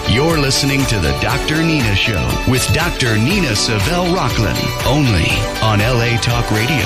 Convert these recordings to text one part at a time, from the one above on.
You're listening to the Dr. Nina Show with Dr. Nina Savelle Rocklin, only on LA Talk Radio.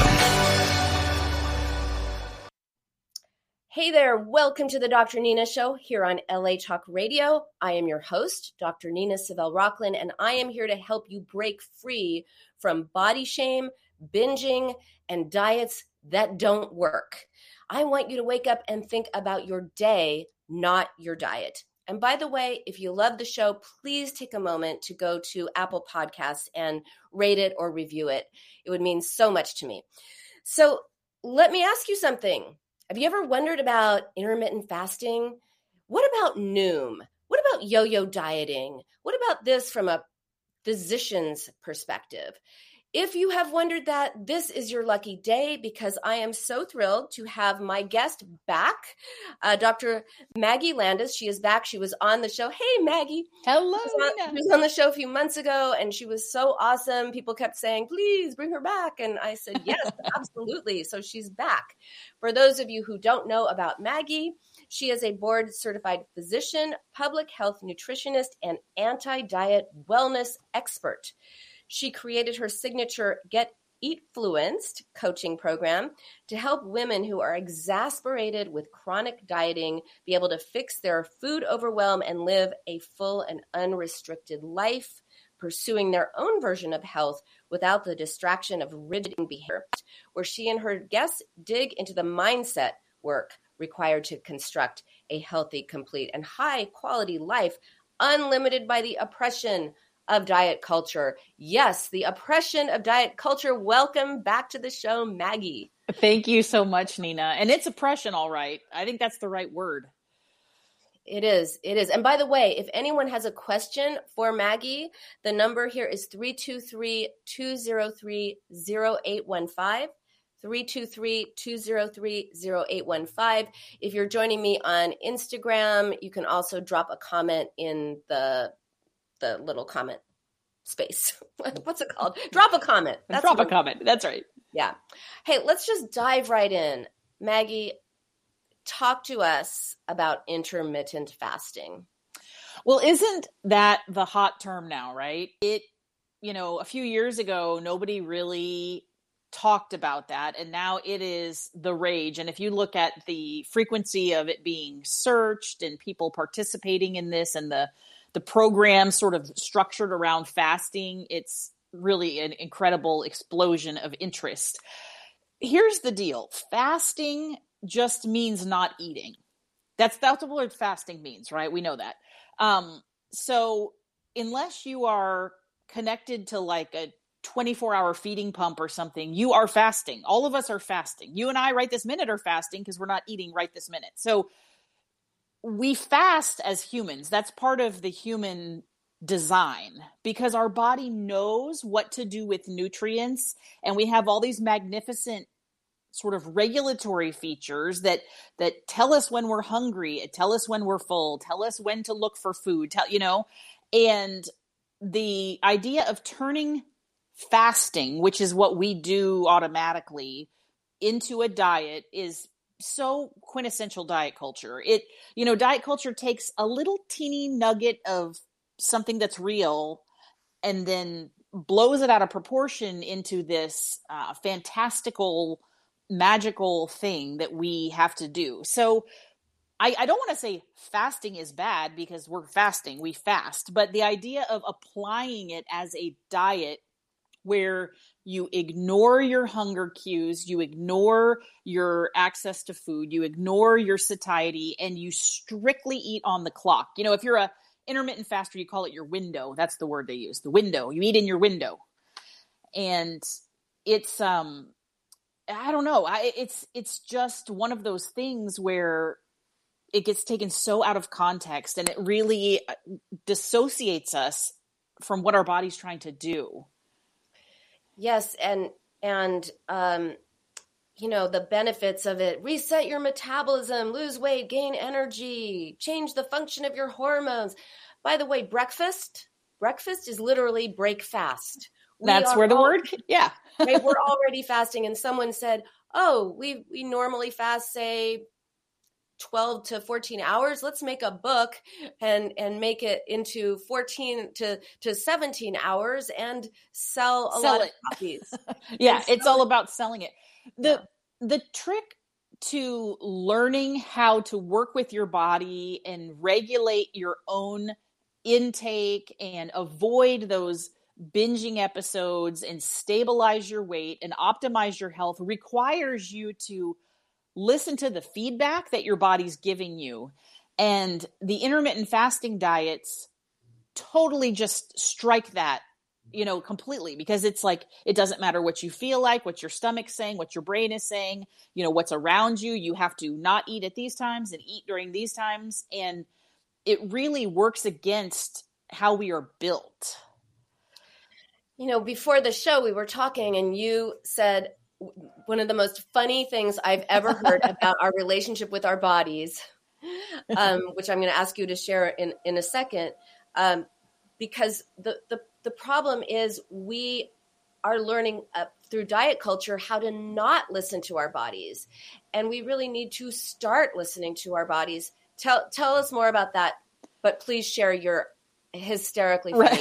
Hey there, welcome to the Dr. Nina Show here on LA Talk Radio. I am your host, Dr. Nina Savelle Rocklin, and I am here to help you break free from body shame, binging, and diets that don't work. I want you to wake up and think about your day, not your diet. And by the way, if you love the show, please take a moment to go to Apple Podcasts and rate it or review it. It would mean so much to me. So let me ask you something. Have you ever wondered about intermittent fasting? What about Noom? What about yo-yo dieting? What about this from a physician's perspective? If you have wondered that, this is your lucky day because I am so thrilled to have my guest back, Dr. Maggie Landis. She is back. She was on the show. Hey, Maggie. Hello, Nina. She was on the show a few months ago, and she was so awesome. People kept saying, please bring her back. And I said, yes, absolutely. So she's back. For those of you who don't know about Maggie, she is a board-certified physician, public health nutritionist, and anti-diet wellness expert. She created her signature Get Eatfluenced coaching program to help women who are exasperated with chronic dieting be able to fix their food overwhelm and live a full and unrestricted life, pursuing their own version of health without the distraction of rigid behavior, where she and her guests dig into the mindset work required to construct a healthy, complete, and high-quality life, unlimited by the oppression of diet culture. Yes, the oppression of diet culture. Welcome back to the show, Maggie. Thank you so much, Nina. And it's oppression, all right. I think that's the right word. It is. It is. And by the way, if anyone has a question for Maggie, the number here is 323-203-0815. 323-203-0815. If you're joining me on Instagram, you can also drop a comment in the little comment space. What's it called? Drop a comment. Drop a comment. That's right. Yeah. Hey, let's just dive right in. Maggie, talk to us about intermittent fasting. Well, isn't that the hot term now, right? A few years ago, nobody really talked about that. And now it is the rage. And if you look at the frequency of it being searched and people participating in this and the program sort of structured around fasting, it's really an incredible explosion of interest. Here's the deal. Fasting just means not eating. That's what the word fasting means, right? We know that. So unless you are connected to like a 24-hour feeding pump or something, you are fasting. All of us are fasting. You and I right this minute are fasting because we're not eating right this minute. So we fast as humans. That's part of the human design because our body knows what to do with nutrients. And we have all these magnificent sort of regulatory features that tell us when we're hungry, tell us when we're full, tell us when to look for food, and the idea of turning fasting, which is what we do automatically, into a diet is so quintessential diet culture. Diet culture takes a little teeny nugget of something that's real and then blows it out of proportion into this fantastical, magical thing that we have to do. So I don't want to say fasting is bad because we're fasting, we fast, but the idea of applying it as a diet where you ignore your hunger cues, you ignore your access to food, you ignore your satiety, and you strictly eat on the clock. If you're a intermittent faster, you call it your window. That's the word they use, the window. You eat in your window. And it's, I don't know. It's just one of those things where it gets taken so out of context and it really dissociates us from what our body's trying to do. Yes. And the benefits of it, reset your metabolism, lose weight, gain energy, change the function of your hormones. By the way, breakfast is literally break fast. That's where the word, yeah. Right, we're already fasting. And someone said, oh, we normally fast, say 12 to 14 hours. Let's make a book and make it into 14 to 17 hours and sell a lot of copies. Yeah, it's all about selling it. The trick to learning how to work with your body and regulate your own intake and avoid those binging episodes and stabilize your weight and optimize your health requires you to listen to the feedback that your body's giving you. And the intermittent fasting diets totally just strike that, completely, because it's like, it doesn't matter what you feel like, what your stomach's saying, what your brain is saying, what's around you. You have to not eat at these times and eat during these times. And it really works against how we are built. Before the show, we were talking and you said one of the most funny things I've ever heard about our relationship with our bodies, which I'm going to ask you to share in a second, because the problem is we are learning through diet culture how to not listen to our bodies, and we really need to start listening to our bodies. Tell us more about that, but please share your hysterically funny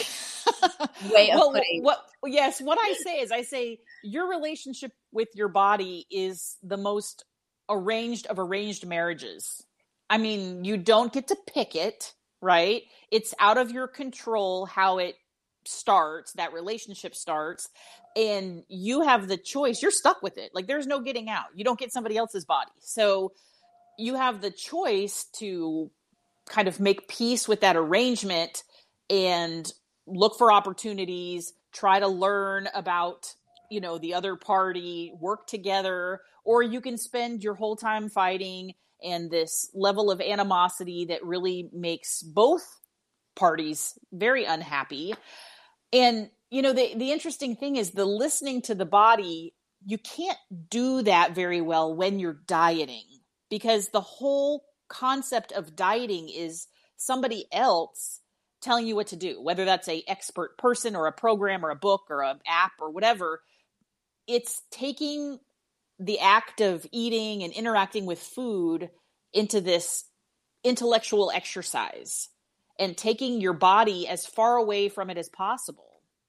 way of putting. What I say your relationship with your body is the most arranged of arranged marriages. I mean, you don't get to pick it, right? It's out of your control how it starts, that relationship starts, and you have the choice. You're stuck with it. Like, there's no getting out. You don't get somebody else's body. So you have the choice to kind of make peace with that arrangement and look for opportunities, try to learn about, the other party, work together, or you can spend your whole time fighting and this level of animosity that really makes both parties very unhappy. And, the interesting thing is the listening to the body, you can't do that very well when you're dieting, because the whole concept of dieting is somebody else telling you what to do, whether that's a expert person or a program or a book or an app or whatever. It's taking the act of eating and interacting with food into this intellectual exercise and taking your body as far away from it as possible.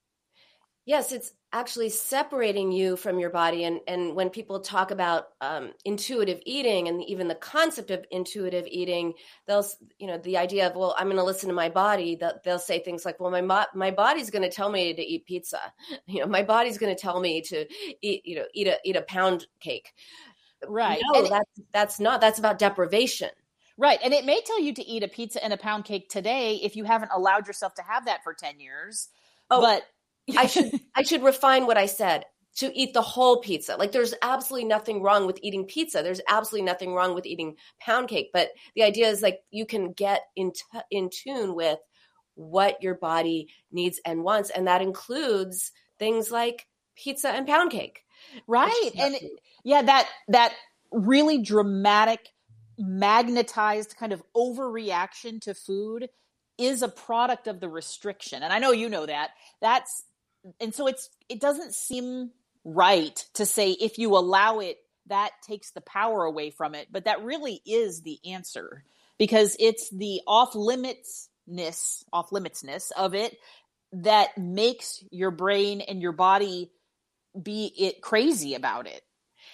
Yes, it's actually separating you from your body. And when people talk about intuitive eating and even the concept of intuitive eating, they'll, the idea of, well, I'm going to listen to my body, they'll say things like, well, my body's going to tell me to eat pizza. My body's going to tell me to eat a pound cake. Right. No, that's about deprivation. Right. And it may tell you to eat a pizza and a pound cake today if you haven't allowed yourself to have that for 10 years. Oh, but I should refine what I said, to eat the whole pizza. Like, there's absolutely nothing wrong with eating pizza. There's absolutely nothing wrong with eating pound cake. But the idea is, like, you can get in tune with what your body needs and wants. And that includes things like pizza and pound cake. Right. And that really dramatic, magnetized kind of overreaction to food is a product of the restriction. And I know you know that. And so it doesn't seem right to say if you allow it, that takes the power away from it. But that really is the answer, because it's the off-limitsness of it that makes your brain and your body be crazy about it.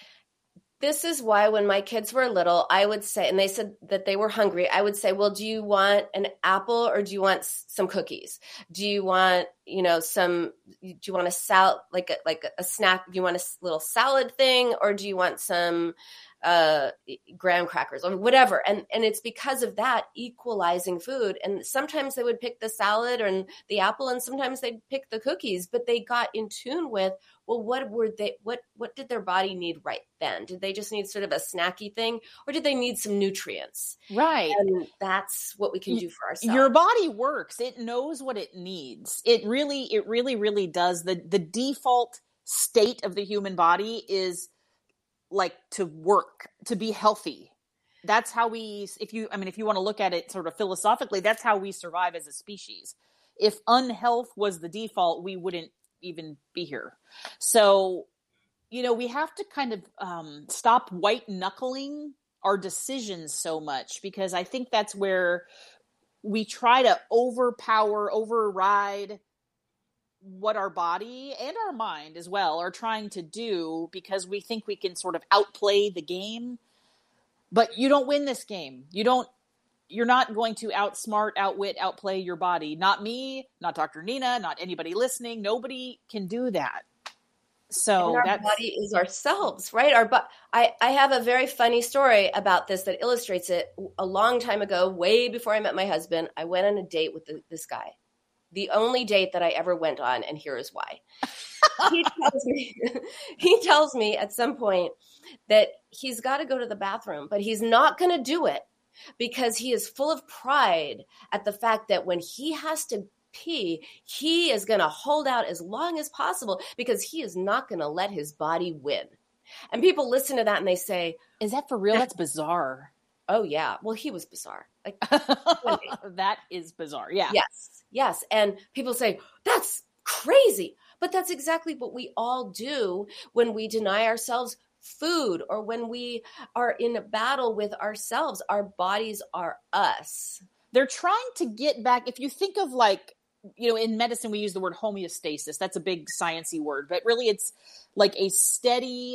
This is why when my kids were little, I would say, and they said that they were hungry, I would say, well, do you want an apple or do you want some cookies? Do you want, do you want a salad, like a snack? Do you want a little salad thing, or do you want some graham crackers or whatever? And it's because of that equalizing food. And sometimes they would pick the salad and the apple, and sometimes they'd pick the cookies, but they got in tune with, well, what did their body need right then? Did they just need sort of a snacky thing, or did they need some nutrients? Right. And that's what we can do for ourselves. Your body works. It knows what it needs. It really does. The default state of the human body is like to work, to be healthy. That's how if you want to look at it sort of philosophically, that's how we survive as a species. If unhealth was the default, we wouldn't even be here. So, we have to kind of stop white knuckling our decisions so much, because I think that's where we try to override what our body and our mind as well are trying to do, because we think we can sort of outplay the game. But you don't win this game. You're not going to outsmart, outwit, outplay your body. Not me, not Dr. Nina, not anybody listening. Nobody can do that. So and our body is ourselves, right? I have a very funny story about this that illustrates it. A long time ago, way before I met my husband, I went on a date with this guy. The only date that I ever went on, and here is why. He tells me at some point that he's got to go to the bathroom, but he's not going to do it because he is full of pride at the fact that when he has to pee, he is going to hold out as long as possible because he is not going to let his body win. And people listen to that and they say, is that for real? That's bizarre. Oh yeah. Well, he was bizarre. Like that is bizarre. Yeah. Yes. And people say, that's crazy. But that's exactly what we all do when we deny ourselves food or when we are in a battle with ourselves. Our bodies are us. They're trying to get back. If you think of like, in medicine, we use the word homeostasis. That's a big sciencey word, but really it's like a steady,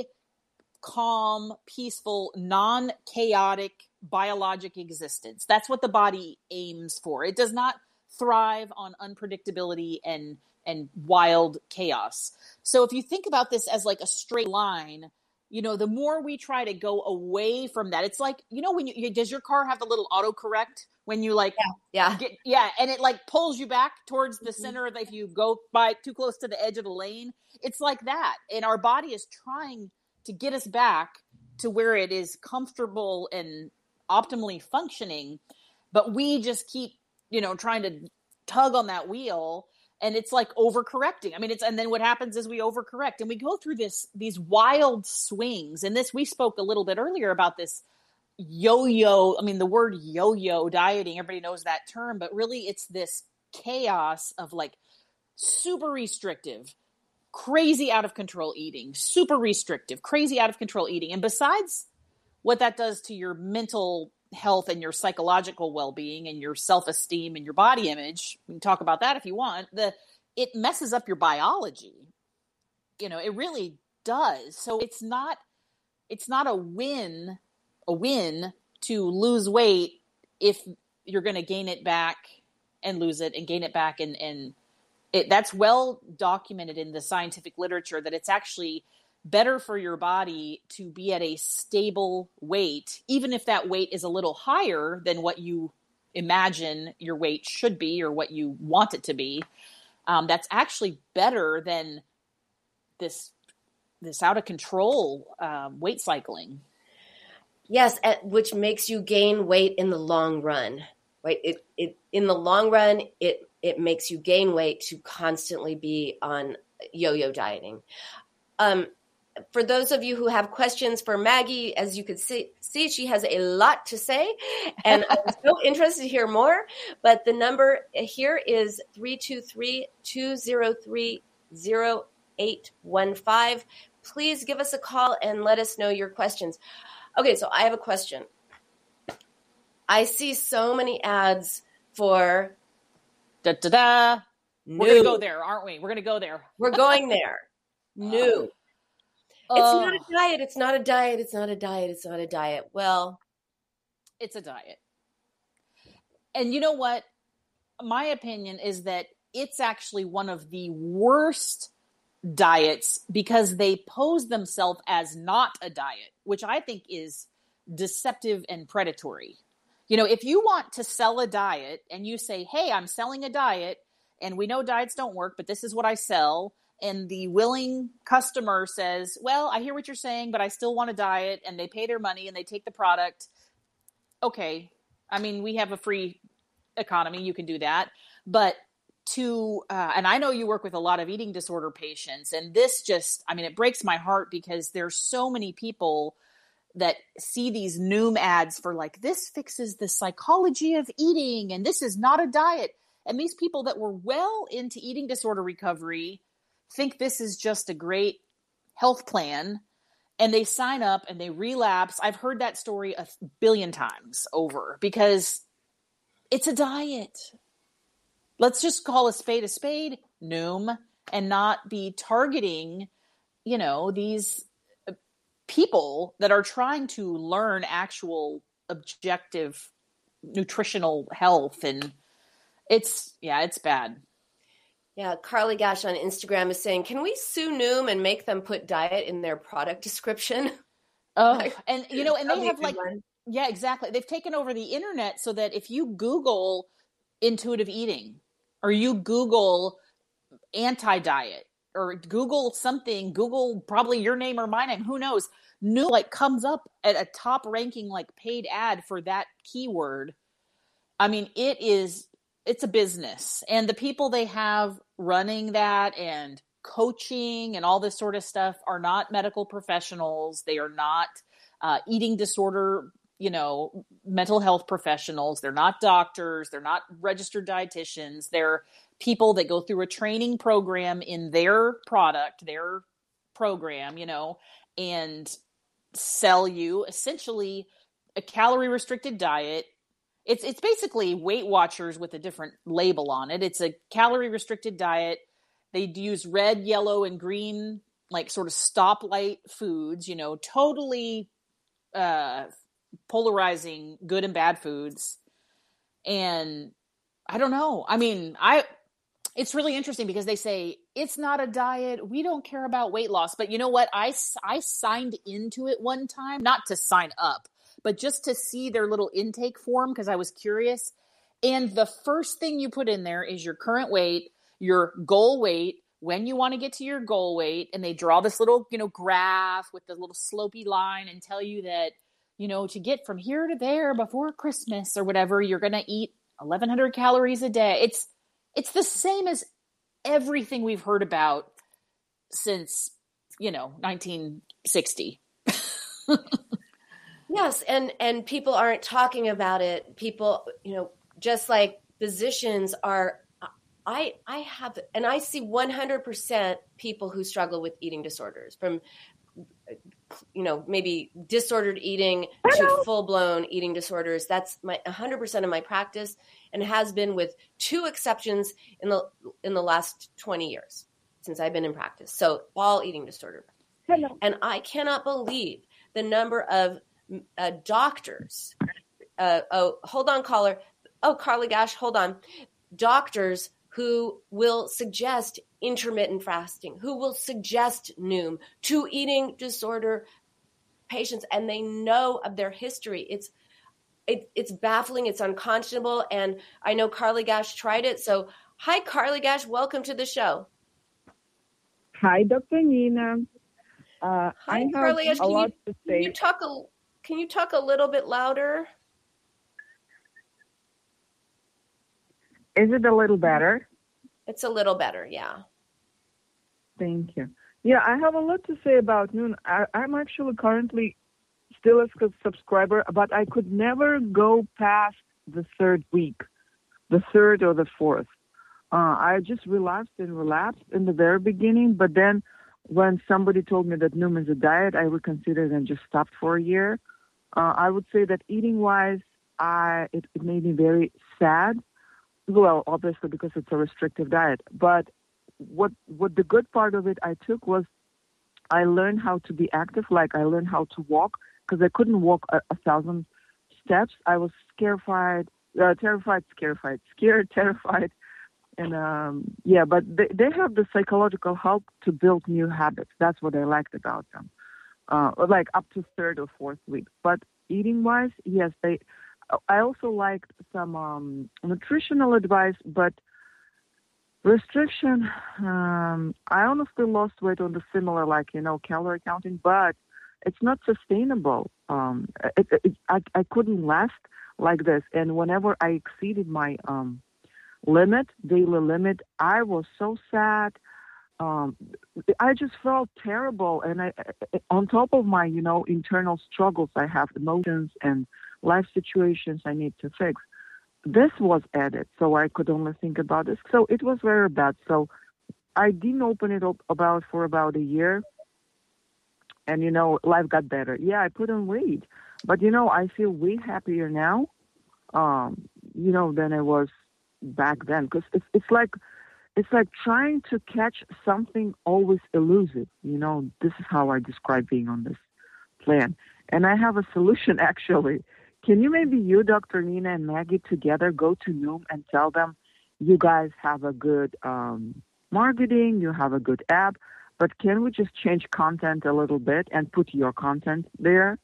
calm, peaceful, non-chaotic biologic existence. That's what the body aims for. It does not thrive on unpredictability and wild chaos. So if you think about this as like a straight line, the more we try to go away from that, it's like, when does your car have the little autocorrect when you like, and it like pulls you back towards the center of, if you go by too close to the edge of the lane, it's like that. And our body is trying to get us back to where it is comfortable and optimally functioning. But we just keep, trying to tug on that wheel. And it's like overcorrecting. I mean, and then what happens is we overcorrect and we go through these wild swings. And we spoke a little bit earlier about this yo-yo. I mean, the word yo-yo dieting, everybody knows that term, but really it's this chaos of like super restrictive, crazy out of control eating, super restrictive, crazy out of control eating. And besides what that does to your mental health and your psychological well-being and your self-esteem and your body image, we can talk about that if you want, it messes up your biology. It really does. So it's not a win to lose weight if you're going to gain it back and lose it and gain it back. And that's well documented in the scientific literature that it's actually better for your body to be at a stable weight, even if that weight is a little higher than what you imagine your weight should be or what you want it to be. That's actually better than this out of control weight cycling. Yes, which makes you gain weight in the long run, right? It in the long run, it makes you gain weight to constantly be on yo-yo dieting. For those of you who have questions for Maggie, as you could see, she has a lot to say, and I'm so interested to hear more. But the number here is 323-203-0815. Please give us a call and let us know your questions. Okay, so I have a question. I see so many ads for We're going to go there, aren't we? We're going to go there. We're going there. New. It's not a diet. It's not a diet. It's not a diet. It's not a diet. Well, it's a diet. And you know what? My opinion is that it's actually one of the worst diets because they pose themselves as not a diet, which I think is deceptive and predatory. If you want to sell a diet and you say, hey, I'm selling a diet and we know diets don't work, but this is what I sell. And the willing customer says, well, I hear what you're saying, but I still want a diet, and they pay their money and they take the product. Okay. I mean, we have a free economy. You can do that. But and I know you work with a lot of eating disorder patients, and this it breaks my heart because there's so many people that see these Noom ads for like, this fixes the psychology of eating, and this is not a diet. And these people that were well into eating disorder recovery think this is just a great health plan. and they sign up and they relapse. I've heard that story a billion times over because it's a diet. Let's just call a spade, Noom, and not be targeting, these people that are trying to learn actual objective nutritional health. And it's bad. Yeah, Carly Gash on Instagram is saying, can we sue Noom and make them put diet in their product description? Oh, and they have yeah, exactly. They've taken over the internet so that if you Google intuitive eating or you Google anti-diet or Google something, Google probably your name or my name, who knows, Noom comes up at a top ranking paid ad for that keyword. I mean, it's a business, and the people they have running that and coaching and all this sort of stuff are not medical professionals. They are not eating disorder, mental health professionals. They're not doctors. They're not registered dietitians. They're people that go through a training program in their product, their program, and sell you essentially a calorie restricted diet. It's basically Weight Watchers with a different label on it. It's a calorie restricted diet. They use red, yellow, and green, sort of stoplight foods, totally polarizing good and bad foods. And I don't know. I mean, it's really interesting because they say it's not a diet. We don't care about weight loss. But you know what? I signed into it one time, not to sign up, but just to see their little intake form because I was curious. And the first thing you put in there is your current weight, your goal weight, when you want to get to your goal weight. And they draw this little, graph with the little slopey line and tell you that, to get from here to there before Christmas or whatever, you're going to eat 1,100 calories a day. It's the same as everything we've heard about since, 1960. Yes. And people aren't talking about it. People, just like physicians are, I see 100% people who struggle with eating disorders from, maybe disordered eating to full-blown eating disorders. That's 100% of my practice, and has been with two exceptions in the last 20 years since I've been in practice. So all eating disorder. Hello. And I cannot believe the number of doctors. Hold on, caller. Oh, Carly Gash, hold on. Doctors who will suggest intermittent fasting, who will suggest Noom to eating disorder patients, and they know of their history. It's baffling. It's unconscionable. And I know Carly Gash tried it. So hi, Carly Gash. Welcome to the show. Hi, Dr. Nina. Hi, I have Carly Gash. a lot to say. Can you talk a little bit louder? Is it a little better? It's a little better, yeah. Thank you. Yeah, I have a lot to say about Noom. I'm actually currently still a subscriber, but I could never go past the third week, the third or the fourth. I just relapsed in the very beginning, but then when somebody told me that Noom is a diet, I reconsidered and just stopped for a year. I would say that eating-wise, it made me very sad. Well, obviously because it's a restrictive diet. But what the good part of it I took was I learned how to be active. Like I learned how to walk because I couldn't walk 1,000 steps. I was terrified. And but they have the psychological help to build new habits. That's what I liked about them. Like up to third or fourth week. But eating-wise, yes, I also liked some nutritional advice, but restriction, I honestly lost weight on the similar, calorie counting, but it's not sustainable. I couldn't last like this. And whenever I exceeded my daily limit, I was so sad. I just felt terrible. And I on top of my, internal struggles, I have emotions and life situations I need to fix. This was added, so I could only think about this. So it was very bad. So I didn't open it up for about a year. and, life got better. Yeah, I put on weight, but, I feel way happier now, than I was back then. Because it's like trying to catch something always elusive. This is how I describe being on this plan. And I have a solution, actually. Can you maybe you, Dr. Nina, and Maggie together go to Noom and tell them you guys have a good marketing, you have a good app, but can we just change content a little bit and put your content there,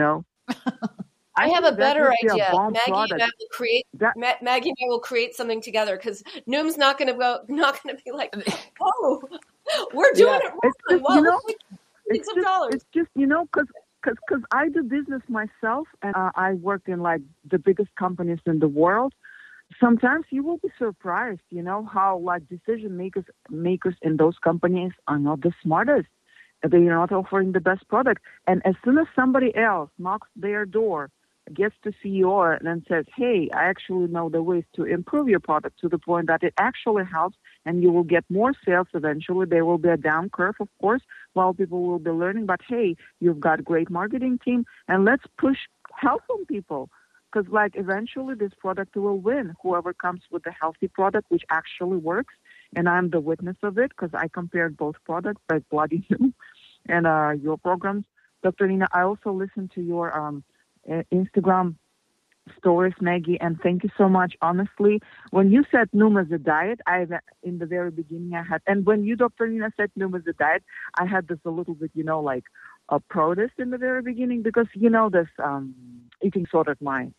I have a better idea. Maggie and I will create something together, because Noom's not going to be like, oh, we're doing it wrong. It's just, because I do business myself, and I work in like the biggest companies in the world. Sometimes you will be surprised, how like decision makers in those companies are not the smartest. They're not offering the best product. And as soon as somebody else knocks their door, gets to CEO and then says, hey, I actually know the ways to improve your product to the point that it actually helps and you will get more sales eventually. There will be a down curve, of course, while people will be learning. But, hey, you've got a great marketing team, and let's push health on people. Because, eventually this product will win. Whoever comes with the healthy product, which actually works, and I'm the witness of it because I compared both products by Bloody Noom and your programs. Dr. Nina, I also listened to your Instagram stories, Maggie, and thank you so much. Honestly, when you said Noom as a diet, in the very beginning and when you, Dr. Nina, said Noom as a diet, I had this a little bit, a protest in the very beginning because, this eating disordered mind,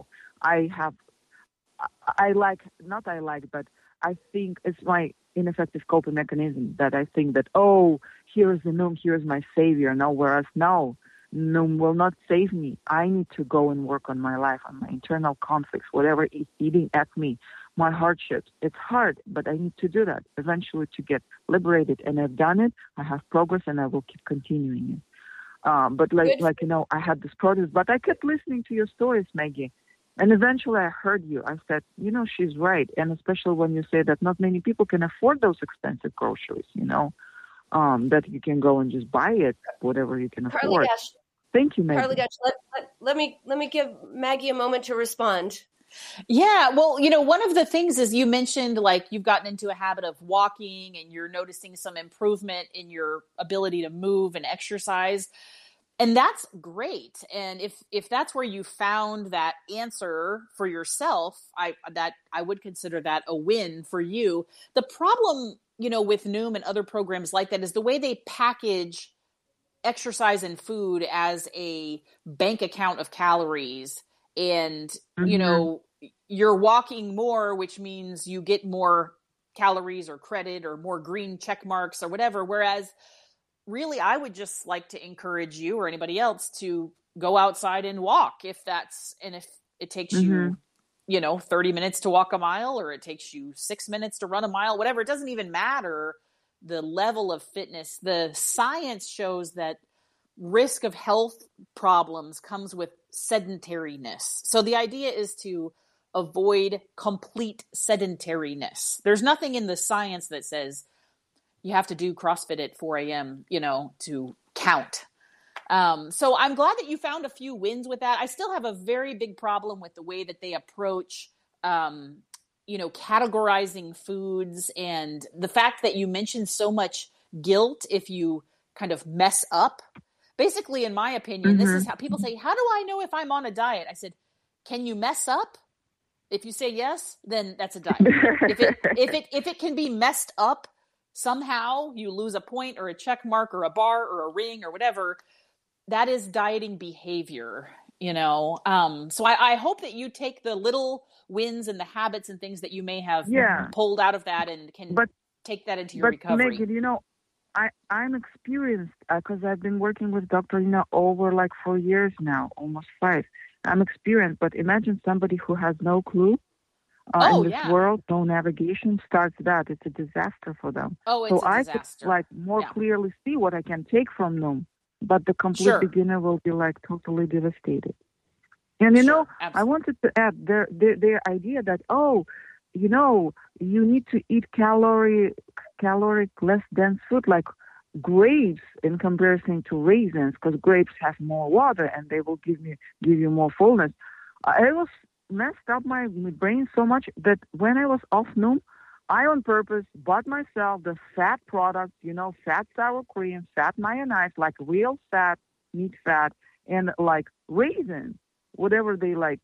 but I think it's my ineffective coping mechanism that I think that, here's the Noom, here's my savior. No, whereas no, Noom will not save me. I need to go and work on my life, on my internal conflicts, whatever is eating at me, my hardships. It's hard, but I need to do that eventually to get liberated. And I've done it. I have progress, and I will keep continuing it. But I had this protest, but I kept listening to your stories, Maggie. And eventually I heard you. I said, she's right. And especially when you say that not many people can afford those expensive groceries, that you can go and just buy it, whatever you can afford. Thank you, Maggie. Carly Gash, let me give Maggie a moment to respond. Yeah. Well, one of the things is you mentioned you've gotten into a habit of walking and you're noticing some improvement in your ability to move and exercise. And that's great. And if that's where you found that answer for yourself, I would consider that a win for you. The problem, with Noom and other programs like that is the way they package exercise and food as a bank account of calories. And, you're walking more, which means you get more calories or credit or more green check marks or whatever. Whereas really, I would just like to encourage you or anybody else to go outside and walk if it takes you, 30 minutes to walk a mile, or it takes you 6 minutes to run a mile, whatever. It doesn't even matter the level of fitness. The science shows that risk of health problems comes with sedentariness. So the idea is to avoid complete sedentariness. There's nothing in the science that says you have to do CrossFit at 4 a.m., to count. So I'm glad that you found a few wins with that. I still have a very big problem with the way that they approach, categorizing foods, and the fact that you mentioned so much guilt if you kind of mess up. Basically, in my opinion, this is how people say, how do I know if I'm on a diet? I said, can you mess up? If you say yes, then that's a diet. if it can be messed up, somehow you lose a point or a check mark or a bar or a ring or whatever, that is dieting behavior, So I hope that you take the little wins and the habits and things that you may have pulled out of that and can take that into your recovery. Megan, I'm experienced because I've been working with Dr. Nina over 4 years now, almost 5. I'm experienced, but imagine somebody who has no clue. In this world, no navigation starts that. It's a disaster for them. Oh, it's a disaster. I could more clearly see what I can take from them, but the complete beginner will be totally devastated. And I wanted to add their idea that you need to eat caloric less dense food like grapes in comparison to raisins, because grapes have more water and they will give you more fullness. I was messed up my brain so much that when I was off Noom, I on purpose bought myself the fat product, fat sour cream, fat mayonnaise, like real fat, meat fat, and like raisins, whatever they like,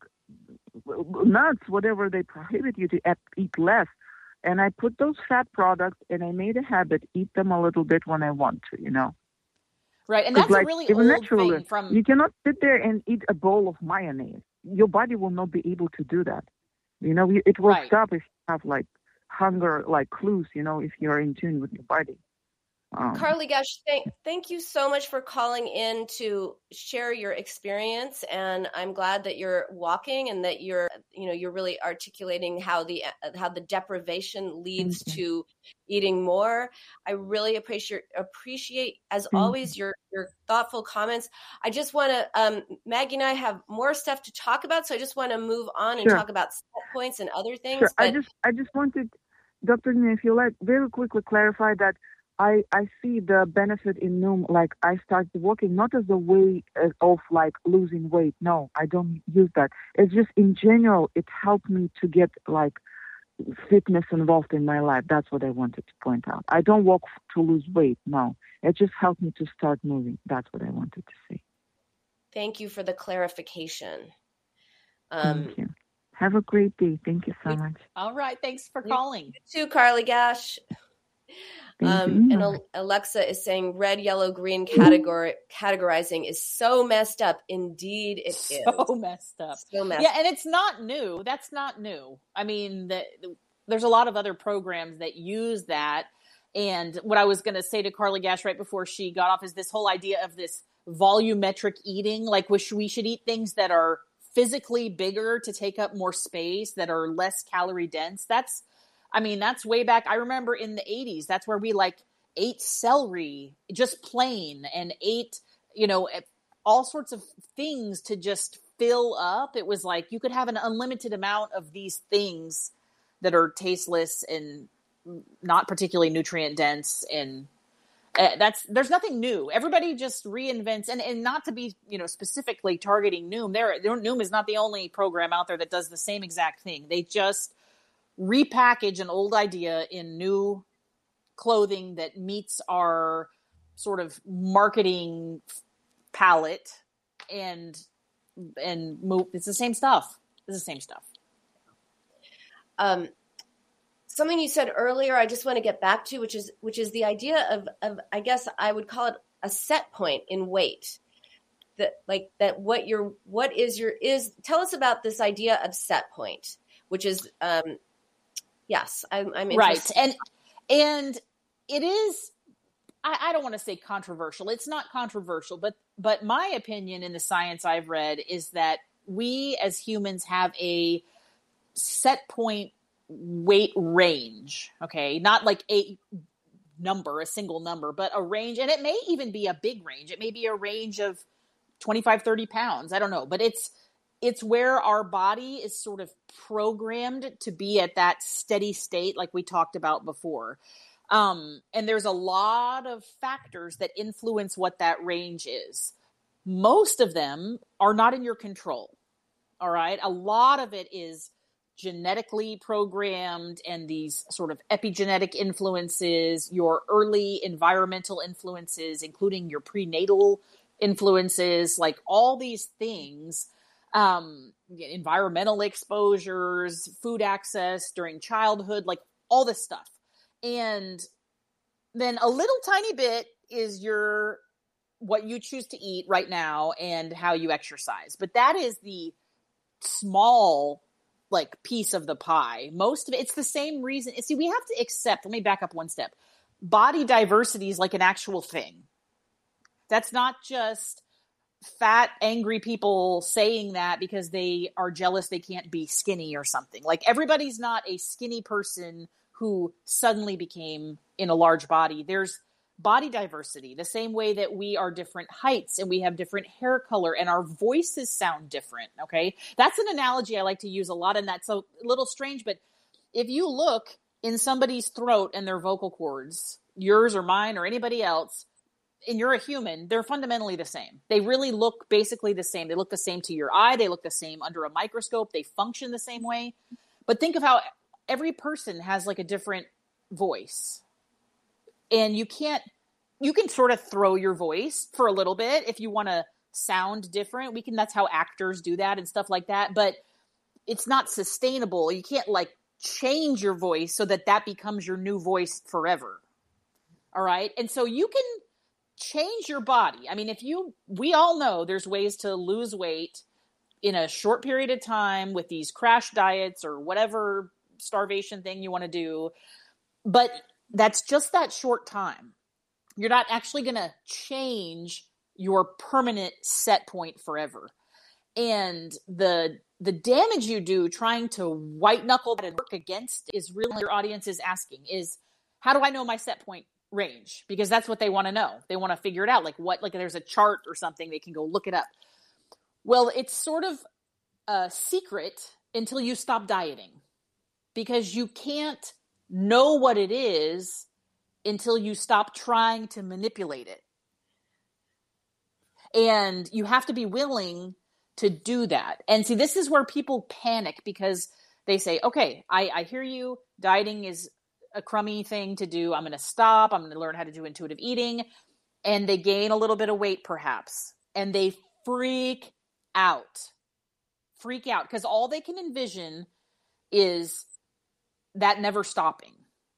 nuts, whatever they prohibit you to eat less. And I put those fat products, and I made a habit, eat them a little bit when I want to, Right, and that's a really old thing from... You cannot sit there and eat a bowl of mayonnaise. Your body will not be able to do that. It will stop if you have, like, hunger, like clues, if you're in tune with your body. Carly Gash, thank you so much for calling in to share your experience, and I'm glad that you're walking and that you're really articulating how the deprivation leads to eating more. I really appreciate as always your thoughtful comments. I just want to Maggie and I have more stuff to talk about, so I just want to move on and talk about set points and other things. Sure. I just wanted, Dr. Nina, if you like, very quickly clarify that I see the benefit in Noom. Like, I started walking not as a way of like losing weight. No, I don't use that. It's just in general, it helped me to get like fitness involved in my life. That's what I wanted to point out. I don't walk to lose weight. No, it just helped me to start moving. That's what I wanted to say. Thank you for the clarification. Thank you. Have a great day. Thank you so much. All right. Thanks for calling. You too, Carly Gash. And Alexa is saying red, yellow, green categorizing is so messed up. Indeed, it is. So messed up. So messed up. And it's not new. That's not new. I mean, there's a lot of other programs that use that. And what I was going to say to Carly Gash right before she got off is this whole idea of this volumetric eating. Like, we should eat things that are physically bigger to take up more space, that are less calorie dense. That's way back. I remember in the 80s, that's where we ate celery just plain and ate, all sorts of things to just fill up. It was like you could have an unlimited amount of these things that are tasteless and not particularly nutrient dense. And there's nothing new. Everybody just reinvents, and not to be, specifically targeting Noom. Noom is not the only program out there that does the same exact thing. They just repackage an old idea in new clothing that meets our sort of marketing palette and move. It's the same stuff. Something you said earlier, I just want to get back to, which is the idea of I guess I would call it a set point in weight. Tell us about this idea of set point, which is, yes, I'm interested. Right. And it is, I don't want to say controversial. It's not controversial, but my opinion in the science I've read is that we as humans have a set point weight range. Okay. Not like a single number, but a range. And it may even be a big range. It may be a range of 25, 30 pounds. I don't know, but it's where our body is sort of programmed to be at that steady state like we talked about before. And there's a lot of factors that influence what that range is. Most of them are not in your control. All right. A lot of it is genetically programmed, and these sort of epigenetic influences, your early environmental influences, including your prenatal influences, like all these things, environmental exposures, food access during childhood, like all this stuff. And then a little tiny bit is what you choose to eat right now and how you exercise. But that is the small piece of the pie. Most of it, it's the same reason. See, we have to accept, let me back up one step. Body diversity is like an actual thing. That's not just fat, angry people saying that because they are jealous they can't be skinny or something. Like, everybody's not a skinny person who suddenly became in a large body. There's body diversity, the same way that we are different heights and we have different hair color and our voices sound different. Okay. That's an analogy I like to use a lot. And that's a little strange, but if you look in somebody's throat and their vocal cords, yours or mine or anybody else, and you're a human, they're fundamentally the same. They really look basically the same. They look the same to your eye. They look the same under a microscope. They function the same way. But think of how every person has like a different voice. And you can sort of throw your voice for a little bit if you want to sound different. That's how actors do that and stuff like that. But it's not sustainable. You can't like change your voice so that becomes your new voice forever. All right. And so you can change your body. I mean, we all know there's ways to lose weight in a short period of time with these crash diets or whatever starvation thing you want to do. But that's just that short time. You're not actually going to change your permanent set point forever. And the damage you do trying to white knuckle that and work against is really your audience is asking is, how do I know my set point range? Because that's what they want to know. They want to figure it out. Like there's a chart or something, they can go look it up. Well, it's sort of a secret until you stop dieting, because you can't know what it is until you stop trying to manipulate it. And you have to be willing to do that. And see, this is where people panic, because they say, okay, I hear you. Dieting is a crummy thing to do. I'm going to stop. I'm going to learn how to do intuitive eating. And they gain a little bit of weight perhaps. And they freak out because all they can envision is that never stopping,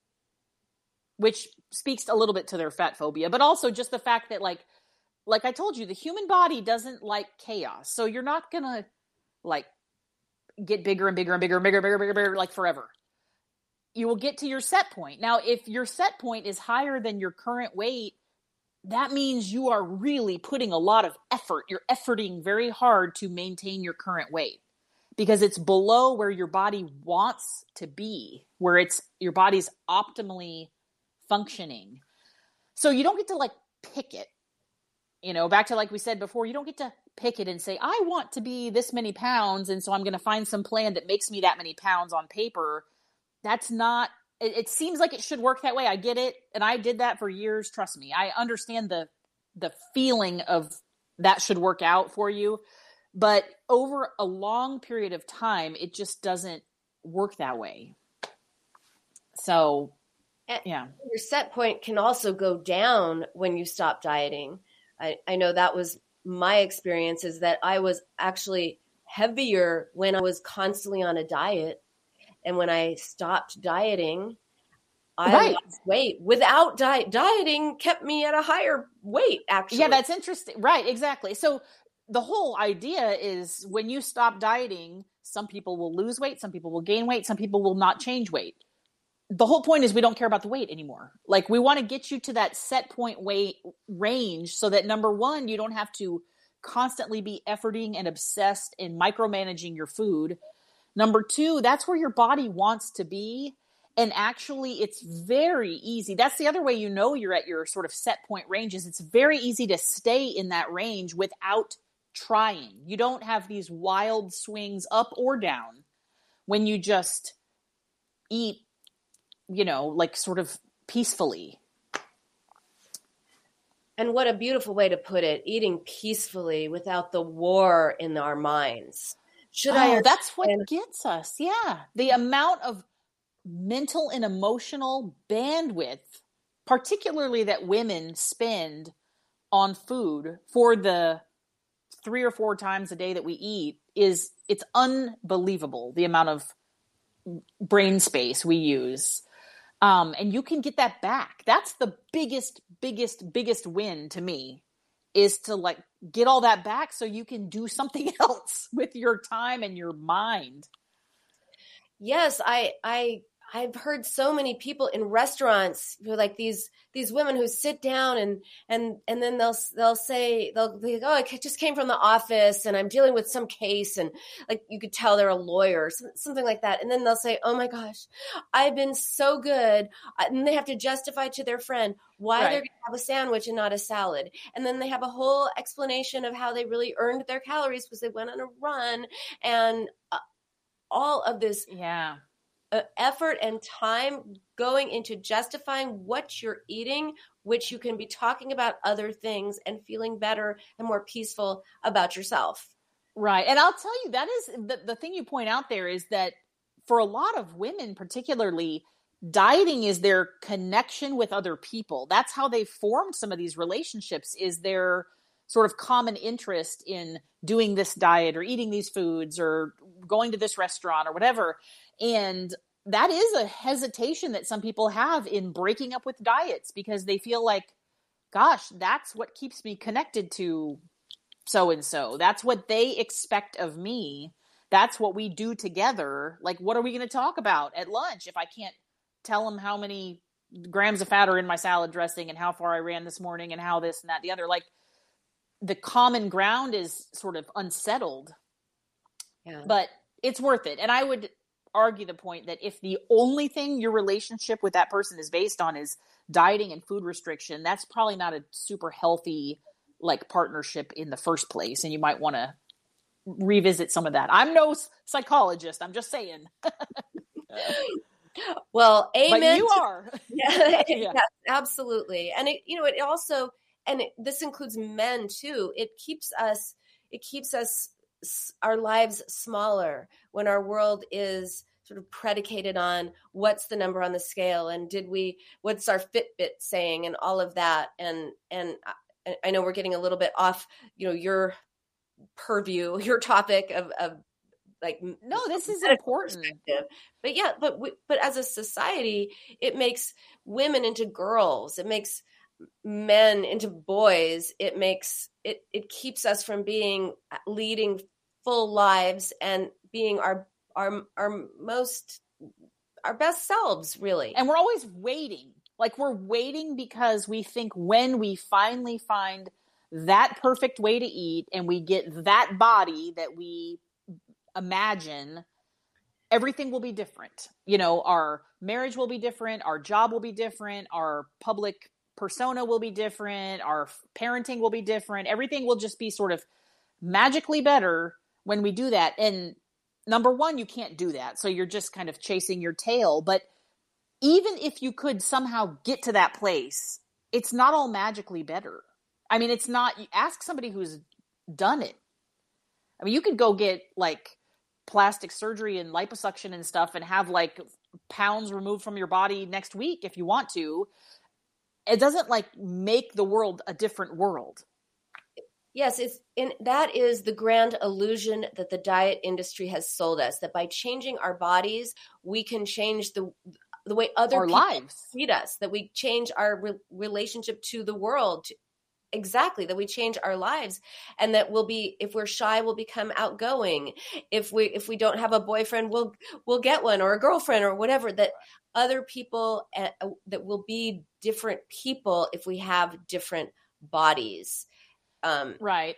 which speaks a little bit to their fat phobia, but also just the fact that like I told you, the human body doesn't like chaos. So you're not going to like get bigger and bigger and bigger and bigger, bigger, bigger, bigger, like forever. You will get to your set point. Now, if your set point is higher than your current weight, that means you are really putting a lot of effort. You're efforting very hard to maintain your current weight, because it's below where your body wants to be, where your body's optimally functioning. So you don't get to like pick it, back to like we said before, you don't get to pick it and say, I want to be this many pounds. And so I'm going to find some plan that makes me that many pounds on paper. That's not, it seems like it should work that way. I get it. And I did that for years. Trust me. I understand the feeling of that should work out for you, but over a long period of time, it just doesn't work that way. So, yeah. Your set point can also go down when you stop dieting. I know that was my experience, is that I was actually heavier when I was constantly on a diet. And when I stopped dieting, I lost weight without dieting kept me at a higher weight, actually. Yeah, that's interesting. Right, exactly. So the whole idea is when you stop dieting, some people will lose weight, some people will gain weight, some people will not change weight. The whole point is we don't care about the weight anymore. Like, we want to get you to that set point weight range so that, number one, you don't have to constantly be efforting and obsessed in micromanaging your food. Number two, that's where your body wants to be. And actually, it's very easy. That's the other way you know you're at your sort of set point ranges. It's very easy to stay in that range without trying. You don't have these wild swings up or down when you just eat, like sort of peacefully. And what a beautiful way to put it, eating peacefully without the war in our minds. That's what gets us. Yeah. The amount of mental and emotional bandwidth, particularly that women spend on food for the 3 or 4 times a day that we eat, it's unbelievable. The amount of brain space we use. And you can get that back. That's the biggest win to me, is to like get all that back so you can do something else with your time and your mind. Yes, I've heard so many people in restaurants who are like these women who sit down and then they'll say, oh, I just came from the office and I'm dealing with some case, and like you could tell they're a lawyer, something like that. And then they'll say, oh my gosh, I've been so good. And they have to justify to their friend why they're going to have a sandwich and not a salad. And then they have a whole explanation of how they really earned their calories because they went on a run and all of this. Yeah. effort and time going into justifying what you're eating, which you can be talking about other things and feeling better and more peaceful about yourself. Right. And I'll tell you, that is the thing you point out there is that for a lot of women, particularly, dieting is their connection with other people. That's how they formed some of these relationships, is their sort of common interest in doing this diet or eating these foods or going to this restaurant or whatever. And that is a hesitation that some people have in breaking up with diets, because they feel like, gosh, that's what keeps me connected to so-and-so. That's what they expect of me. That's what we do together. Like, what are we going to talk about at lunch if I can't tell them how many grams of fat are in my salad dressing and how far I ran this morning and how this and that, the other? Like, the common ground is sort of unsettled, but it's worth it. And I would argue the point that if the only thing your relationship with that person is based on is dieting and food restriction, that's probably not a super healthy like partnership in the first place. And you might want to revisit some of that. I'm no psychologist. I'm just saying. Well, amen. But you are. Yeah, yes, absolutely. And it also, and this includes men too. It keeps us our lives smaller when our world is sort of predicated on what's the number on the scale and what's our Fitbit saying and all of that. And I know we're getting a little bit off, your purview, your topic of like, no, this is important. But yeah, but as a society, it makes women into girls. It makes men into boys. It keeps us from leading full lives and being our best selves, really. And we're always waiting. Like, we're waiting because we think when we finally find that perfect way to eat and we get that body that we imagine, everything will be different. Our marriage will be different. Our job will be different. Our public persona will be different. Our parenting will be different. Everything will just be sort of magically better when we do that. And number one, you can't do that. So you're just kind of chasing your tail. But even if you could somehow get to that place, it's not all magically better. I mean, it's not. You ask somebody who's done it. I mean, you could go get like plastic surgery and liposuction and stuff and have like pounds removed from your body next week if you want to. It doesn't like make the world a different world. Yes, that is the grand illusion that the diet industry has sold us, that by changing our bodies, we can change the way other people lives treat us, that we change our relationship to the world. Exactly, that we change our lives, and that if we're shy, we'll become outgoing. If we don't have a boyfriend, we'll get one, or a girlfriend, or whatever. That other people that will be different people if we have different bodies. Right.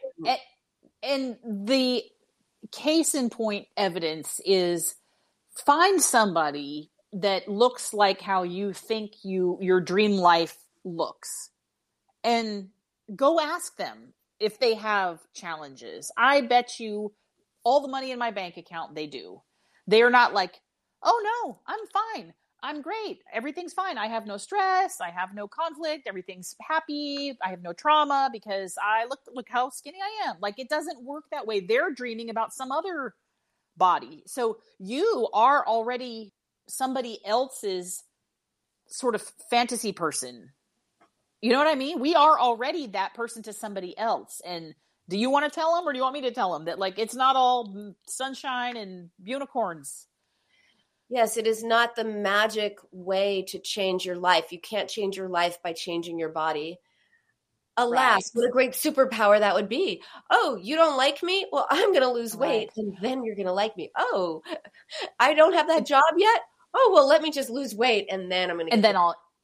And the case in point evidence is, find somebody that looks like how you think your dream life looks, and go ask them if they have challenges. I bet you all the money in my bank account they do. They are not like, oh no, I'm fine. I'm great. Everything's fine. I have no stress. I have no conflict. Everything's happy. I have no trauma because look how skinny I am. Like, it doesn't work that way. They're dreaming about some other body. So you are already somebody else's sort of fantasy person. You know what I mean? We are already that person to somebody else. And do you want to tell them, or do you want me to tell them that, like, it's not all sunshine and unicorns? Yes, it is not the magic way to change your life. You can't change your life by changing your body. Alas, right. What a great superpower that would be. Oh, you don't like me? Well, I'm going to lose weight, and then you're going to like me. Oh, I don't have that job yet? Oh, well, let me just lose weight, and then I'm going to. And then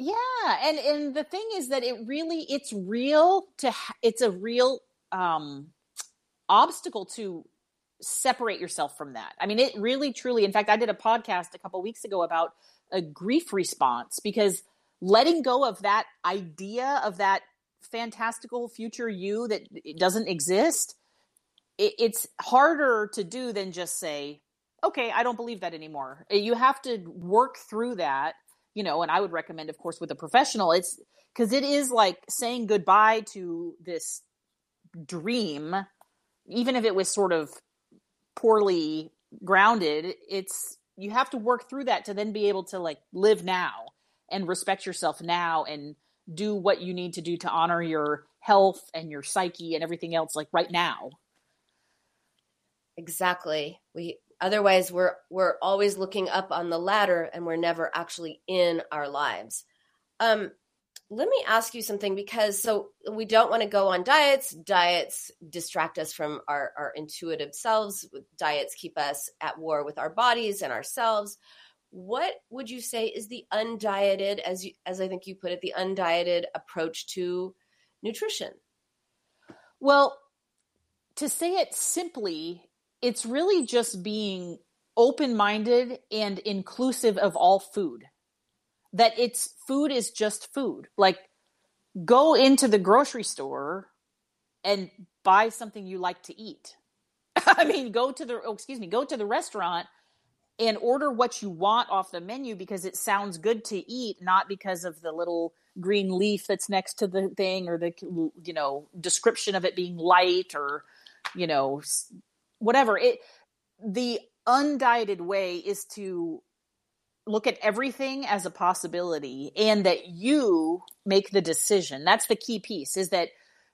and the thing is that it's a real obstacle to separate yourself from that. I mean, it really, truly, in fact, I did a podcast a couple of weeks ago about a grief response, because letting go of that idea of that fantastical future you that it doesn't exist, it's harder to do than just say, okay, I don't believe that anymore. You have to work through that, and I would recommend, of course, with a professional, it's because it is like saying goodbye to this dream, even if it was sort of poorly grounded. You have to work through that to then be able to like live now and respect yourself now and do what you need to do to honor your health and your psyche and everything else like right now. Exactly. Otherwise we're always looking up on the ladder and we're never actually in our lives. Let me ask you something, because so we don't want to go on diets. Diets distract us from our intuitive selves. Diets keep us at war with our bodies and ourselves. What would you say is the undieted, as I think you put it, the undieted approach to nutrition? Well, to say it simply, it's really just being open-minded and inclusive of all food. That food is just food. Like, go into the grocery store and buy something you like to eat. I mean, go to the restaurant and order what you want off the menu because it sounds good to eat, not because of the little green leaf that's next to the thing or the, description of it being light or, whatever. The undieted way is to look at everything as a possibility and that you make the decision. That's the key piece, is that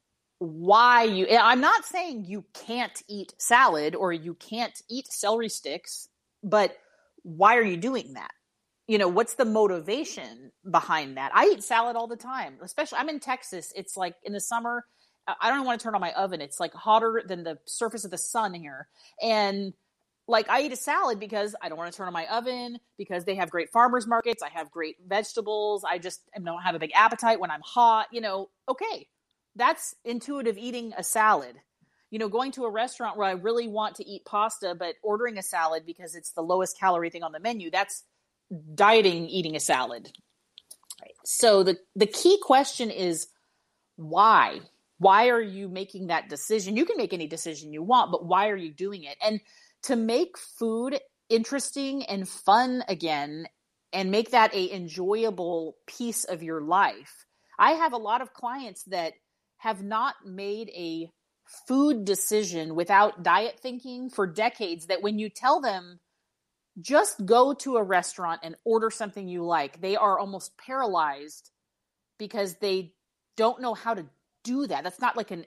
I'm not saying you can't eat salad or you can't eat celery sticks, but why are you doing that? What's the motivation behind that? I eat salad all the time, especially I'm in Texas. It's like in the summer, I don't even want to turn on my oven. It's like hotter than the surface of the sun here. And like, I eat a salad because I don't want to turn on my oven, because they have great farmers markets. I have great vegetables. I don't have a big appetite when I'm hot, okay. That's intuitive eating a salad. Going to a restaurant where I really want to eat pasta, but ordering a salad because it's the lowest calorie thing on the menu, that's dieting eating a salad. Right. So the key question is why? Why are you making that decision? You can make any decision you want, but why are you doing it? And to make food interesting and fun again and make that a enjoyable piece of your life. I have a lot of clients that have not made a food decision without diet thinking for decades, that when you tell them just go to a restaurant and order something you like, they are almost paralyzed because they don't know how to do that. That's not like an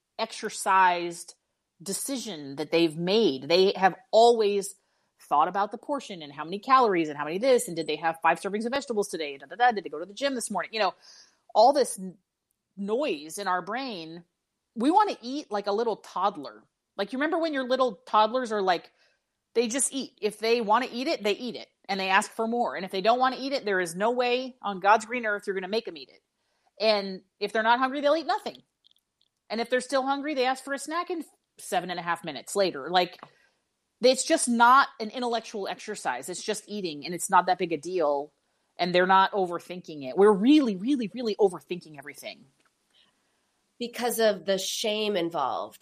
exercised decision that they've made. They have always thought about the portion and how many calories and how many this, and did they have 5 servings of vegetables today? Did they go to the gym this morning? All this noise in our brain. We want to eat like a little toddler. Like, you remember when your little toddlers are like, they just eat. If they want to eat it, they eat it and they ask for more. And if they don't want to eat it, there is no way on God's green earth you're going to make them eat it. And if they're not hungry, they'll eat nothing. And if they're still hungry, they ask for a snack in 7.5 minutes later. Like, it's just not an intellectual exercise. It's just eating, and it's not that big a deal. And they're not overthinking it. We're really, really, really overthinking everything. Because of the shame involved.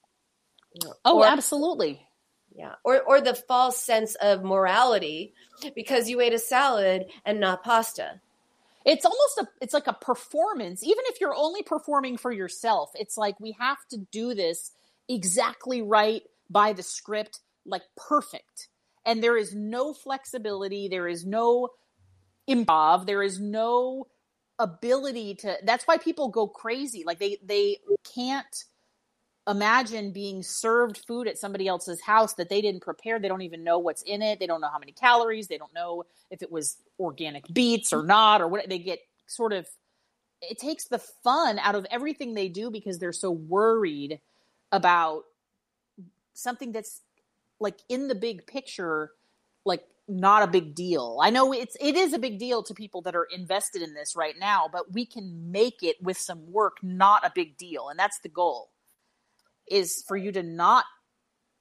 Absolutely. Yeah. Or the false sense of morality because you ate a salad and not pasta. It's it's like a performance. Even if you're only performing for yourself, it's like we have to do this exactly right by the script, like perfect. And there is no flexibility. There is no improv. There is no ability to, that's why people go crazy. Like they can't imagine being served food at somebody else's house that they didn't prepare. They don't even know what's in it. They don't know how many calories. They don't know if it was organic beets or not, or what. They get sort of, it takes the fun out of everything they do because they're so worried about something that's like in the big picture, like not a big deal. I know it is a big deal to people that are invested in this right now, but we can make it with some work, not a big deal. And that's the goal, is for you to not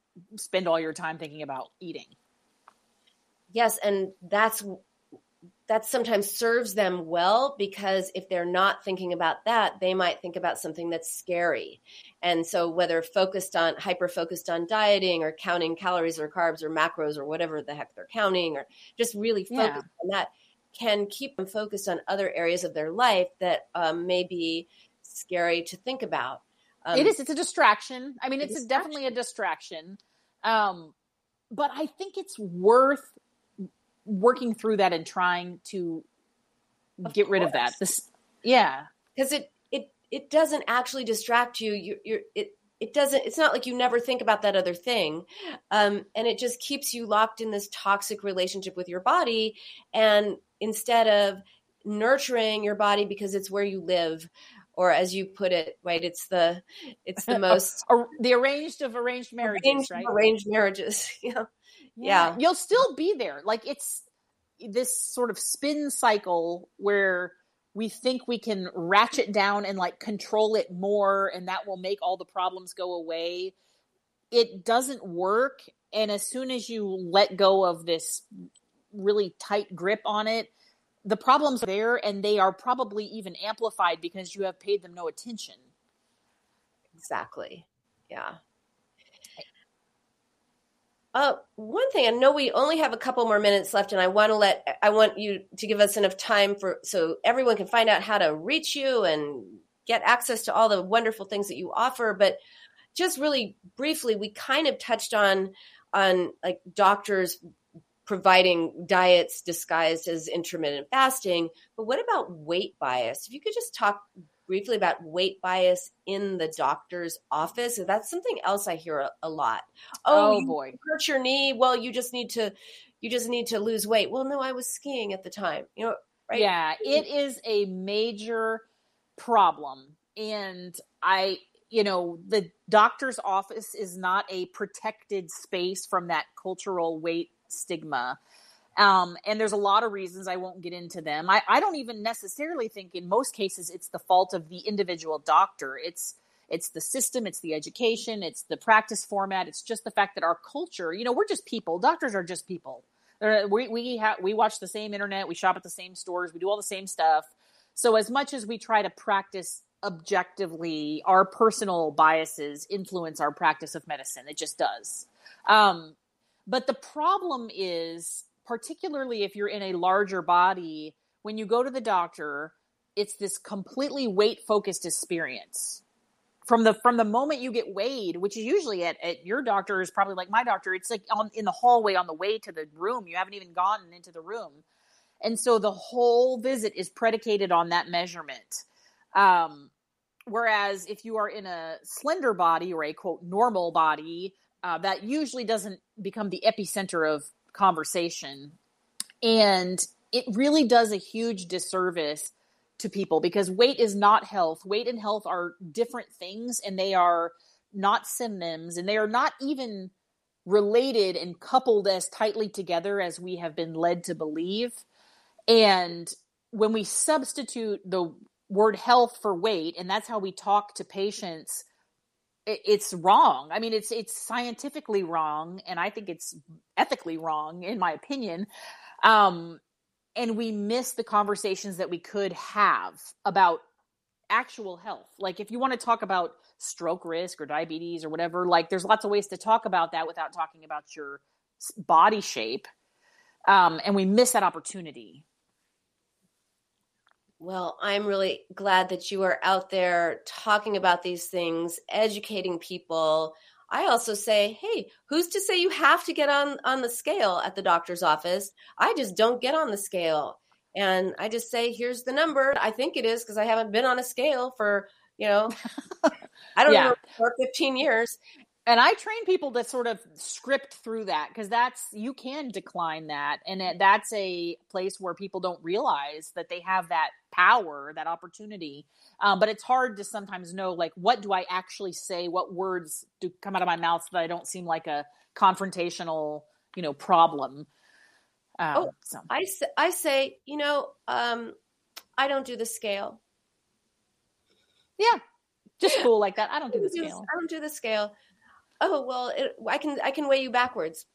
spend all your time thinking about eating. Yes. And that's that sometimes serves them well, because if they're not thinking about that, they might think about something that's scary. And so whether hyper focused on dieting or counting calories or carbs or macros or whatever the heck they're counting, or just really focused on that, can keep them focused on other areas of their life that may be scary to think about. It's a distraction. I mean, it's definitely a distraction. But I think it's worth working through that and trying to get rid of that. Because it doesn't actually distract you. It doesn't. It's not like you never think about that other thing, and it just keeps you locked in this toxic relationship with your body. And instead of nurturing your body because it's where you live, or as you put it, right? It's the most the arranged marriages, right? Arranged marriages. Yeah. You'll still be there. Like, it's this sort of spin cycle where we think we can ratchet down and like control it more, and that will make all the problems go away. It doesn't work. And as soon as you let go of this really tight grip on it, the problems are there, and they are probably even amplified because you have paid them no attention. Exactly. Yeah. One thing, I know we only have a couple more minutes left, and I want you to give us enough time so everyone can find out how to reach you and get access to all the wonderful things that you offer. But just really briefly, we kind of touched on like doctors providing diets disguised as intermittent fasting. But what about weight bias? If you could just talk briefly about weight bias in the doctor's office. That's something else I hear a lot. Oh boy, you hurt your knee. Well, you just need to lose weight. Well, no, I was skiing at the time, right? Yeah, it is a major problem. And the doctor's office is not a protected space from that cultural weight stigma. And there's a lot of reasons. I won't get into them. I don't even necessarily think in most cases it's the fault of the individual doctor. It's the system, it's the education, it's the practice format. It's just the fact that our culture, we're just people. Doctors are just people. We watch the same internet. We shop at the same stores. We do all the same stuff. So as much as we try to practice objectively, our personal biases influence our practice of medicine. It just does. But the problem is, particularly if you're in a larger body, when you go to the doctor, it's this completely weight-focused experience. From the moment you get weighed, which is usually at your doctor is probably like my doctor, it's like in the hallway on the way to the room. You haven't even gotten into the room. And so the whole visit is predicated on that measurement. Whereas if you are in a slender body or a, quote, normal body, that usually doesn't become the epicenter of conversation. And it really does a huge disservice to people because weight is not health. Weight and health are different things, and they are not synonyms, and they are not even related and coupled as tightly together as we have been led to believe. And when we substitute the word health for weight, and that's how we talk to patients, it's wrong. I mean, it's scientifically wrong, and I think it's ethically wrong, in my opinion. And we miss the conversations that we could have about actual health. Like, if you want to talk about stroke risk or diabetes or whatever, like, there's lots of ways to talk about that without talking about your body shape. And we miss that opportunity. Well, I'm really glad that you are out there talking about these things, educating people. I also say, hey, who's to say you have to get on the scale at the doctor's office? I just don't get on the scale. And I just say, here's the number. I think it is because I haven't been on a scale for, I don't know, for 15 years. And I train people to sort of script through that because you can decline that. And that's a place where people don't realize that they have that power, that opportunity. But it's hard to sometimes know, like, what do I actually say? What words do come out of my mouth so that I don't seem like a confrontational, problem? I say, I don't do the scale. Yeah. Just cool like that. I don't do the scale. I don't do the scale. Oh, well, I can weigh you backwards.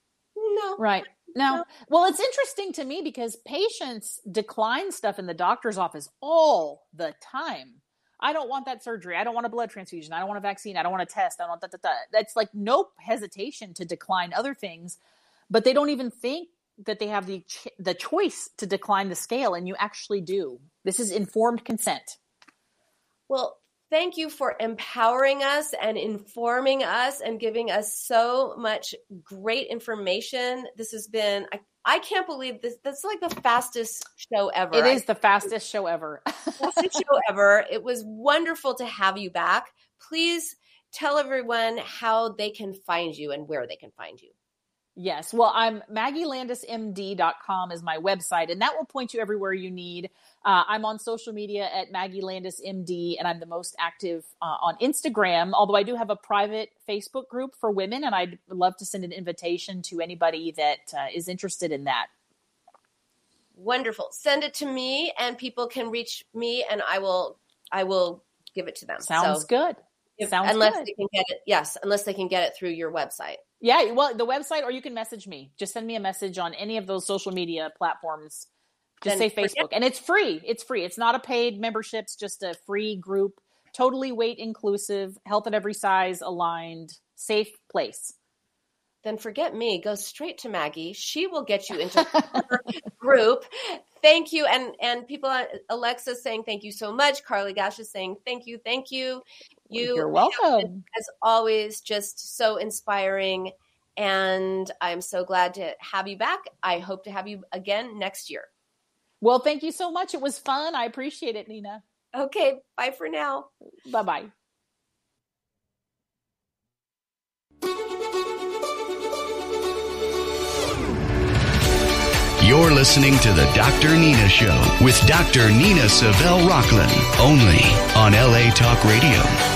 No. Right. Now, well, it's interesting to me because patients decline stuff in the doctor's office all the time. I don't want that surgery. I don't want a blood transfusion. I don't want a vaccine. I don't want a test. I don't want that. That's like no hesitation to decline other things, but they don't even think that they have the choice to decline the scale, and you actually do. This is informed consent. Well, thank you for empowering us and informing us and giving us so much great information. This has been, I can't believe this. That's like the fastest show ever. It is the fastest show ever. Fastest show ever. It was wonderful to have you back. Please tell everyone how they can find you and where they can find you. Yes. Well, MaggieLandisMD.com is my website, and that will point you everywhere you need. I'm on social media at MaggieLandisMD, and I'm the most active on Instagram, although I do have a private Facebook group for women, and I'd love to send an invitation to anybody that is interested in that. Wonderful. Send it to me, and people can reach me, and I will give it to them. Sounds good. Unless they can get it. Yes. Unless they can get it through your website. Yeah. Well, the website, or you can message me. Just send me a message on any of those social media platforms. Just say Facebook. And it's free. It's free. It's not a paid membership. It's just a free group, totally weight inclusive, health at every size aligned, safe place. Then forget me. Go straight to Maggie. She will get you into her group. Thank you. And people, Alexa saying thank you so much. Carly Gash is saying thank you. Thank you. You're welcome. As always, just so inspiring. And I'm so glad to have you back. I hope to have you again next year. Well, thank you so much. It was fun. I appreciate it, Nina. Okay. Bye for now. Bye-bye. You're listening to the Dr. Nina Show with Dr. Nina Savelle Rocklin, only on LA Talk Radio.